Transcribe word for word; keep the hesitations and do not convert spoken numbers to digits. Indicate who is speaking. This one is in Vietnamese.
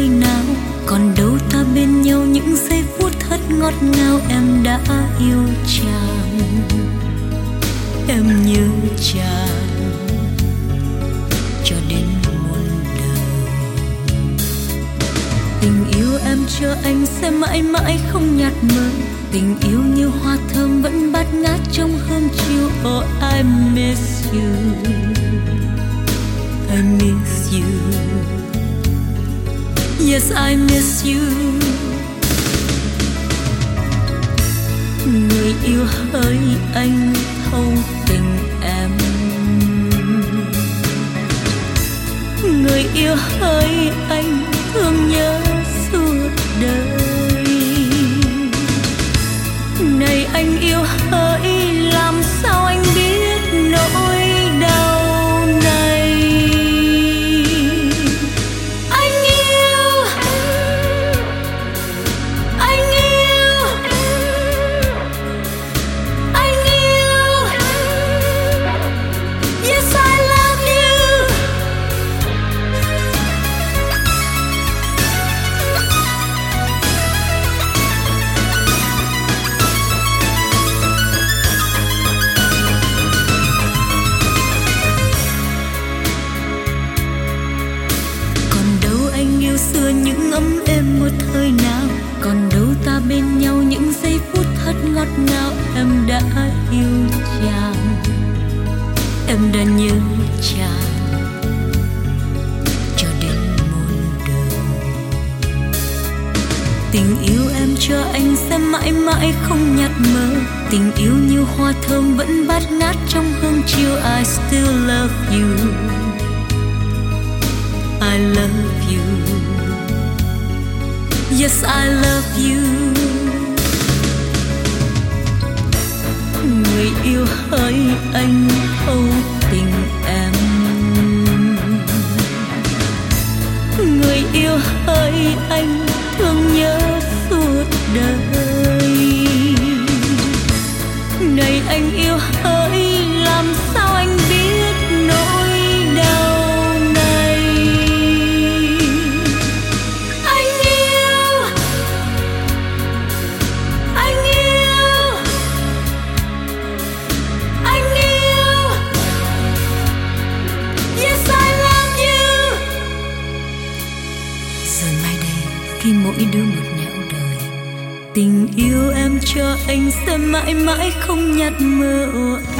Speaker 1: thời nào, còn đâu ta bên nhau những giây phút thật ngọt ngào. Em đã yêu chàng, em nhớ chàng cho đến muôn đời. Tình yêu em cho anh sẽ mãi mãi không nhạt mờ, tình yêu như hoa thơm vẫn bát ngát trong hương chiều. Oh, I miss you, I miss you, yes I miss you. Người yêu hỡi anh thâu tình em, người yêu hỡi anh thương nhớ suốt đời. Này anh yêu hỡi, làm sao anh biết nỗi đau này. Anh yêu, anh yêu, anh yêu, yes I love you. Xưa những ấm êm một thời nào, còn đâu ta bên nhau những giây phút thật ngọt ngào. Em đã yêu chàng, em đã nhớ chàng cho đến muôn đời. Tình yêu em cho anh sẽ mãi mãi không nhạt mờ, tình yêu như hoa thơm vẫn bát ngát trong hương chiều. I still love you, I love you, yes I love you. Người yêu hỡi anh thâu tình em, người yêu hỡi anh thương nhớ suốt đời. Này anh yêu hỡi, làm sao anh biết nỗi đau này. Khi mỗi đứa một nẻo đời, tình yêu em cho anh sẽ mãi mãi không nhạt mơ.